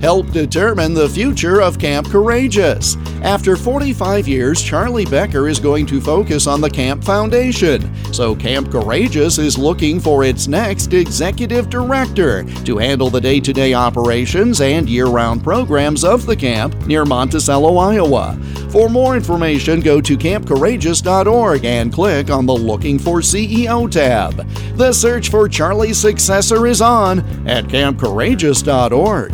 helped determine the future of Camp Courageous. After 45 years, Charlie Becker is going to focus on the Camp Foundation. So Camp Courageous is looking for its next executive director to handle the day-to-day operations and year-round programs of the camp near Monticello, Iowa. For more information, go to campcourageous.org and click on the Looking for CEO tab. The search for Charlie's successor is on at campcourageous.org.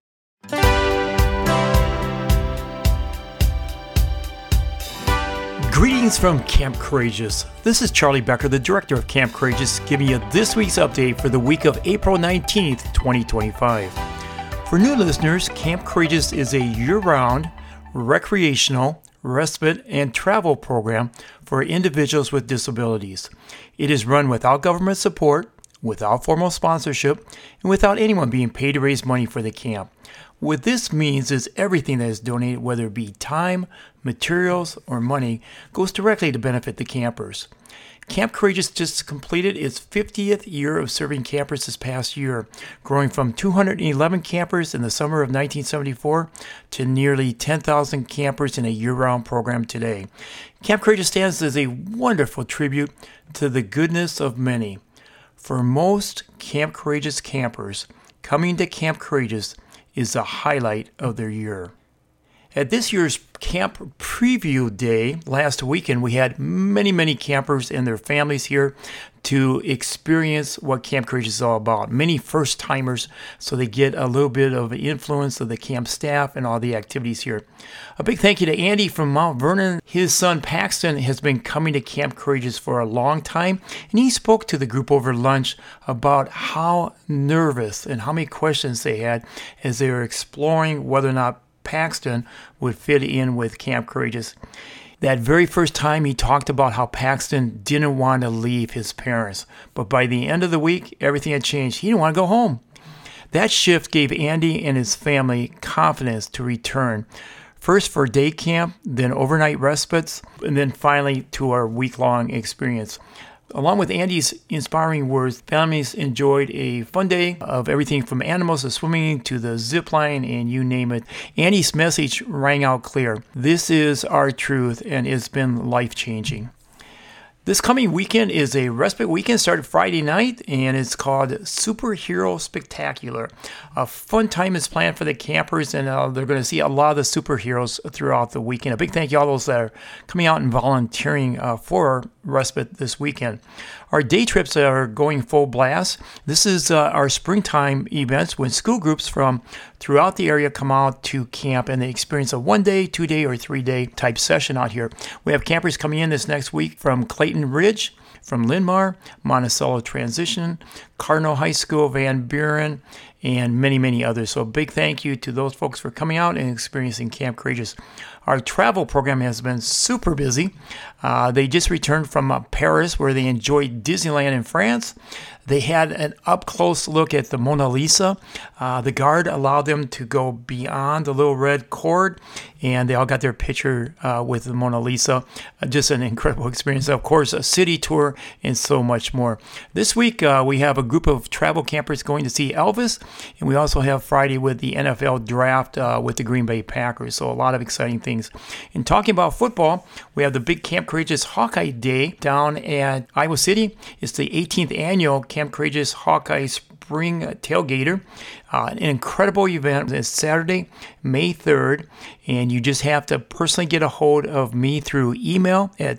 Greetings from Camp Courageous. This is Charlie Becker, the director of Camp Courageous, giving you this week's update for the week of April 19th, 2025. For new listeners, Camp Courageous is a year-round recreational, respite, and travel program for individuals with disabilities. It is run without government support, without formal sponsorship, and without anyone being paid to raise money for the camp. What this means is everything that is donated, whether it be time, materials, or money, goes directly to benefit the campers. Camp Courageous just completed its 50th year of serving campers this past year, growing from 211 campers in the summer of 1974 to nearly 10,000 campers in a year-round program today. Camp Courageous stands as a wonderful tribute to the goodness of many. For most Camp Courageous campers, coming to Camp Courageous is the highlight of their year. At this year's Camp Preview Day last weekend, we had many campers and their families here to experience what Camp Courageous is all about. Many first-timers, so they get a little bit of influence of the camp staff and all the activities here. A big thank you to Andy from Mount Vernon. His son Paxton has been coming to Camp Courageous for a long time, and he spoke to the group over lunch about how nervous and how many questions they had as they were exploring whether or not Paxton would fit in with Camp Courageous. That very first time he talked about how Paxton didn't want to leave his parents, but by the end of the week, everything had changed. He didn't want to go home. That shift gave Andy and his family confidence to return. First for day camp, then overnight respites, and then finally to our week-long experience. Along with Andy's inspiring words, families enjoyed a fun day of everything from animals to swimming to the zip line and you name it. Andy's message rang out clear. This is our truth and it's been life-changing. This coming weekend is a respite weekend, started Friday night, and it's called Superhero Spectacular. A fun time is planned for the campers, and they're going to see a lot of the superheroes throughout the weekend. A big thank you to all those that are coming out and volunteering for respite this weekend. Our day trips are going full blast. This is our springtime events when school groups from throughout the area come out to camp and they experience a 1-day, 2-day, or 3-day type session out here. We have campers coming in this next week from Clayton Ridge, from Linmar, Monticello Transition, Cardinal High School, Van Buren, and many others. So a big thank you to those folks for coming out and experiencing Camp Courageous. Our travel program has been super busy. They just returned from Paris, where they enjoyed Disneyland in France. They had an up-close look at the Mona Lisa. The guard allowed them to go beyond the little red cord, and they all got their picture with the Mona Lisa. Just an incredible experience. Of course, a city tour and so much more. This week, we have a group of travel campers going to see Elvis, and we also have Friday with the NFL draft with the Green Bay Packers. So a lot of exciting things. And talking about football, we have the big Camp Courageous Hawkeye Day down at Iowa City. It's the 18th annual Camp Courageous Hawkeye Spring Tailgater. An incredible event. It's Saturday, May 3rd, and you just have to personally get a hold of me through email at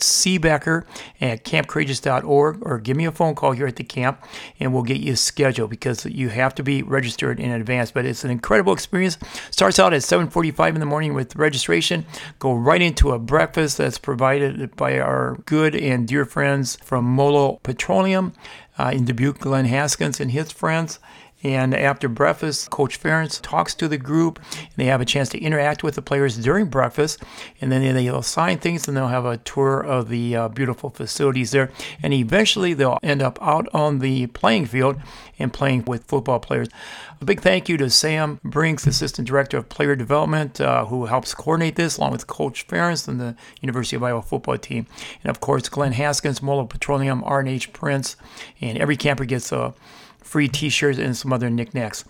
cbecker@campcourageous.org or give me a phone call here at the camp, and we'll get you scheduled because you have to be registered in advance. But it's an incredible experience. Starts out at 7:45 in the morning with registration. Go right into a breakfast that's provided by our good and dear friends from Molo Petroleum in Dubuque, Glenn Haskins and his friends. And after breakfast, Coach Ferentz talks to the group. And they have a chance to interact with the players during breakfast. And then they'll sign things and they'll have a tour of the beautiful facilities there. And eventually they'll end up out on the playing field and playing with football players. A big thank you to Sam Brinks, Assistant Director of Player Development, who helps coordinate this, along with Coach Ferentz and the University of Iowa football team. And of course, Glenn Haskins, Molo Petroleum, R&H Prince, and every camper gets a free t-shirts and some other knickknacks.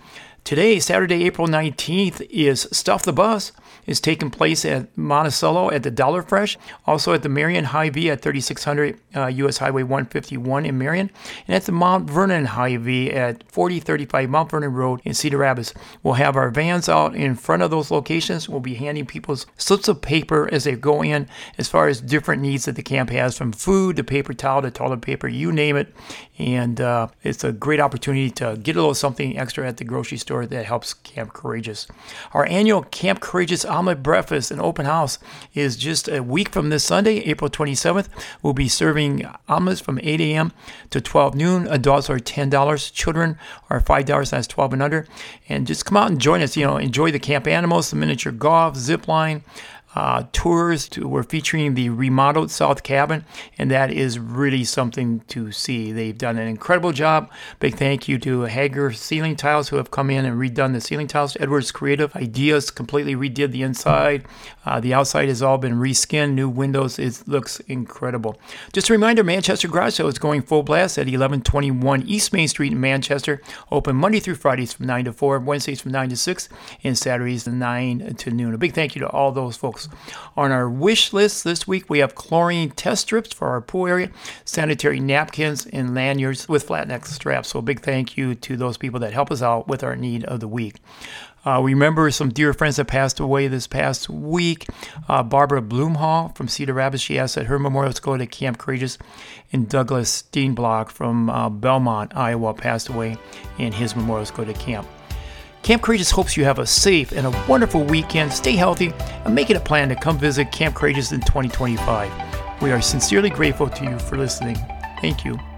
Today, Saturday, April 19th, is Stuff the Bus. It's taking place at Monticello at the Dollar Fresh, also at the Marion Hy-Vee at 3600 U.S. Highway 151 in Marion, and at the Mount Vernon Hy-Vee at 4035 Mount Vernon Road in Cedar Rapids. We'll have our vans out in front of those locations. We'll be handing people slips of paper as they go in as far as different needs that the camp has, from food to paper towel to toilet paper, you name it. And it's a great opportunity to get a little something extra at the grocery store that helps Camp Courageous. Our annual Camp Courageous Omelet Breakfast and Open House is just a week from this Sunday, April 27th. We'll be serving omelets from 8 a.m. to 12 noon. Adults are $10. Children are $5. That's 12 and under. And just come out and join us. Enjoy the camp animals, the miniature golf, zip line, tours. We're featuring the remodeled South Cabin, and that is really something to see. They've done an incredible job. Big thank you to Hager Ceiling Tiles, who have come in and redone the ceiling tiles. Edwards Creative Ideas completely redid the inside. The outside has all been reskinned, new windows. It looks incredible. Just a reminder, Manchester Garage Sale is going full blast at 1121 East Main Street in Manchester. Open Monday through Fridays from 9 to 4, Wednesdays from 9 to 6, and Saturdays from 9 to noon. A big thank you to all those folks. On our wish list this week, we have chlorine test strips for our pool area, sanitary napkins, and lanyards with flat neck straps. So a big thank you to those people that help us out with our need of the week. We remember some dear friends that passed away this past week. Barbara Bloomhall from Cedar Rapids, she asked that her memorials go to Camp Courageous, and Douglas Steenblock from Belmont, Iowa, passed away, and his memorials go to camp. Camp Courageous hopes you have a safe and a wonderful weekend. Stay healthy and make it a plan to come visit Camp Courageous in 2025. We are sincerely grateful to you for listening. Thank you.